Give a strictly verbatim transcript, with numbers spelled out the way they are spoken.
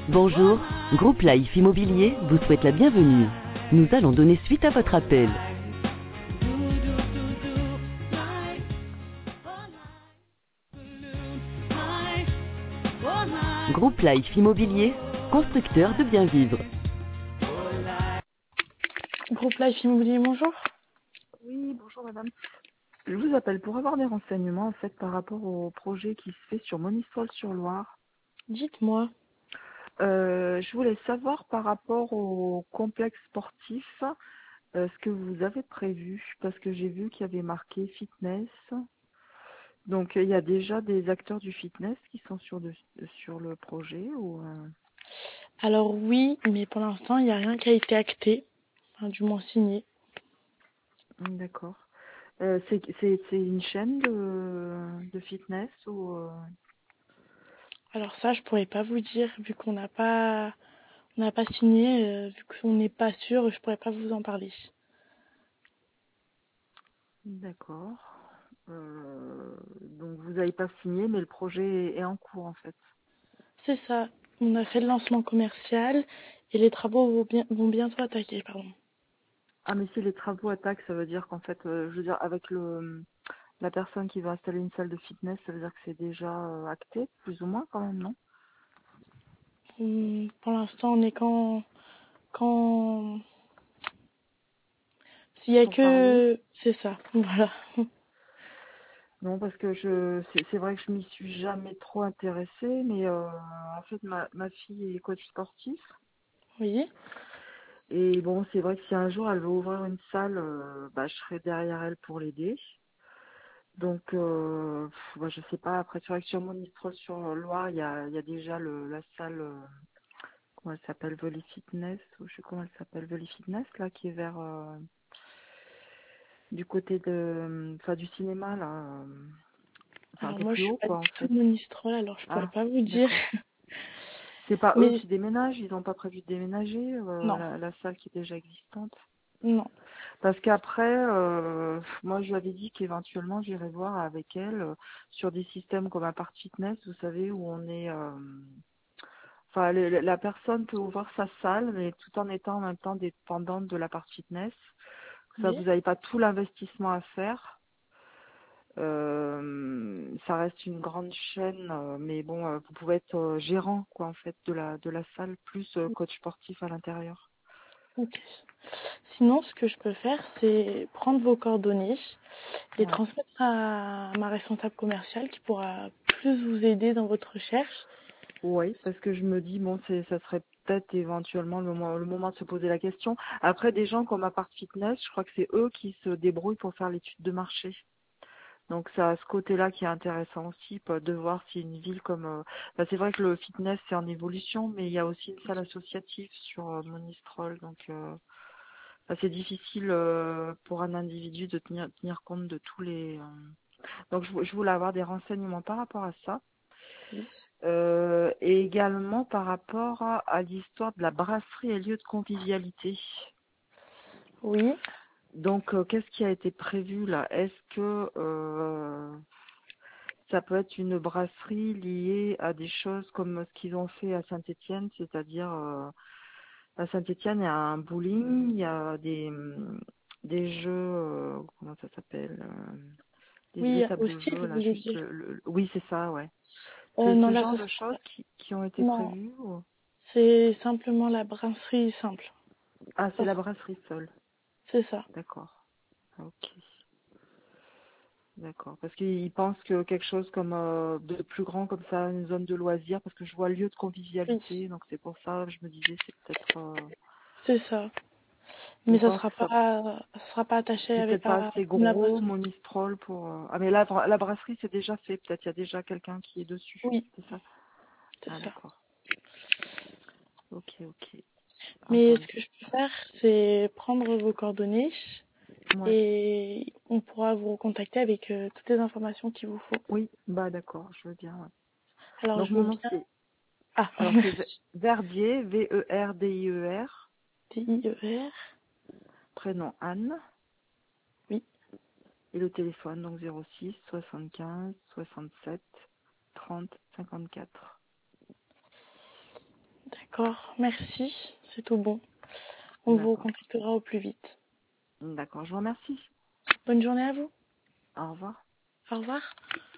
Bonjour, Groupe Life Immobilier vous souhaite la bienvenue. Nous allons donner suite à votre appel. Groupe Life Immobilier, constructeur de bien vivre. Groupe Life Immobilier, bonjour. Oui, bonjour madame. Je vous appelle pour avoir des renseignements en fait par rapport au projet qui se fait sur Monistrol-sur-Loire. Dites-moi. Euh, je voulais savoir par rapport au complexe sportif euh, ce que vous avez prévu parce que j'ai vu qu'il y avait marqué fitness. Donc il y a déjà des acteurs du fitness qui sont sur, de, sur le projet ou euh... Alors oui, mais pour l'instant, il n'y a rien qui a été acté, enfin, du moins signé. D'accord. Euh, c'est c'est- c'est une chaîne de, de fitness ou euh... Alors ça, je pourrais pas vous dire, vu qu'on n'a pas, on n'a pas signé, euh, vu qu'on n'est pas sûr, je pourrais pas vous en parler. D'accord. Euh, donc vous n'avez pas signé, mais le projet est en cours en fait. C'est ça. On a fait le lancement commercial et les travaux vont, bien, vont bientôt attaquer, pardon. Ah mais si les travaux attaquent, ça veut dire qu'en fait, euh, je veux dire, avec le la personne qui va installer une salle de fitness, ça veut dire que c'est déjà euh, acté, plus ou moins quand même, non? Hum, Pour l'instant, on est quand, quand, s'il y a Pour parler? que, c'est ça. Voilà. Non, parce que je c'est c'est vrai que je m'y suis jamais trop intéressée, mais euh, en fait ma, ma fille est coach sportif. Oui. Et bon, c'est vrai que si un jour elle veut ouvrir une salle, euh, bah, je serai derrière elle pour l'aider. Donc, euh, pff, bah, je sais pas. Après, c'est vrai que sur Monistrol sur Loire, il y a, il y a déjà le, la salle, euh, comment elle s'appelle, Volley Fitness, ou je sais comment elle s'appelle, Volley Fitness, là, qui est vers, euh, du côté de, enfin, du cinéma, là, euh, enfin, Alors qui est moi, je plus suis haut, pas quoi, en du tout fait. de Monistrol, alors je pourrais Ah, pas vous dire. d'accord. C'est pas eux Mais qui déménagent, ils n'ont pas prévu de déménager, euh, non, la, la salle qui est déjà existante. non. Parce qu'après, euh, moi, je lui avais dit qu'éventuellement, j'irais voir avec elle euh, sur des systèmes comme un Part Fitness, vous savez, où on est... euh, Enfin, le- le- la personne peut ouvrir sa salle, mais tout en étant en même temps dépendante de la Part Fitness. Ça, Oui. vous n'avez pas tout l'investissement à faire. Euh, ça reste une grande chaîne, euh, mais bon, euh, vous pouvez être euh, gérant, quoi, en fait, de la de la salle, plus euh, coach sportif à l'intérieur. Ok. Sinon, ce que je peux faire, c'est prendre vos coordonnées, les Ouais. transmettre à ma responsable commerciale qui pourra plus vous aider dans votre recherche. Oui, parce que je me dis, bon, c'est, ça serait peut-être éventuellement le moment, le moment de se poser la question. Après, des gens comme Apart Fitness, je crois que c'est eux qui se débrouillent pour faire l'étude de marché. Donc, c'est à ce côté-là qui est intéressant aussi, pas de voir si une ville comme... euh, bah, c'est vrai que le fitness, c'est en évolution, mais il y a aussi une salle associative sur euh, Monistrol. Donc, euh, bah, c'est difficile euh, pour un individu de tenir, tenir compte de tous les... euh, Donc, je, vou- je voulais avoir des renseignements par rapport à ça. Oui. Euh, et également par rapport à, à l'histoire de la brasserie et lieu de convivialité. Oui. Donc, euh, qu'est-ce qui a été prévu là? Est-ce que euh, ça peut être une brasserie liée à des choses comme ce qu'ils ont fait à Saint-Étienne, c'est-à-dire euh, à Saint-Étienne, il y a un bowling, il y a des, hum, des jeux, euh, comment ça s'appelle, euh, des, des Oui, tables de aussi, jeu, vous là, voulez juste dire. le, le- oui, c'est ça, ouais. Euh, C'est non, ce là, genre ce de sera... choses qui, qui ont été Non, prévues ou... c'est simplement la brasserie simple. Ah, c'est Ça la sera- brasserie seule. C'est ça. D'accord. Ok. D'accord. Parce qu'ils pensent que quelque chose comme euh, de plus grand comme ça, une zone de loisirs, parce que je vois lieu de Oui, convivialité, donc c'est pour ça que je me disais c'est peut-être euh, c'est ça. Mais ils ça pensent sera que ça pas, ça sera pas attaché c'est avec peut-être pas la, assez la gros, brasserie. monistrol pour euh, ah mais là la la brasserie c'est déjà fait, peut-être il y a déjà quelqu'un qui est dessus, Oui, c'est ça? c'est Ah ça. d'accord. Ok, ok. Mais ce que Entendu. je peux faire, c'est prendre vos coordonnées Ouais. et on pourra vous recontacter avec euh, toutes les informations qu'il vous faut. Oui, bah d'accord, je veux bien, ouais. Alors, Donc je mon veux nom bien... c'est Ah, alors c'est Ver- Verdier, V E R D I E R, T I E R, prénom Anne. oui, Et le téléphone, donc zéro six soixante-quinze soixante-sept trente cinquante-quatre. D'accord, merci, c'est tout bon. On vous D'accord. contactera au plus vite. D'accord, je vous remercie. Bonne journée à vous. Au revoir. Au revoir.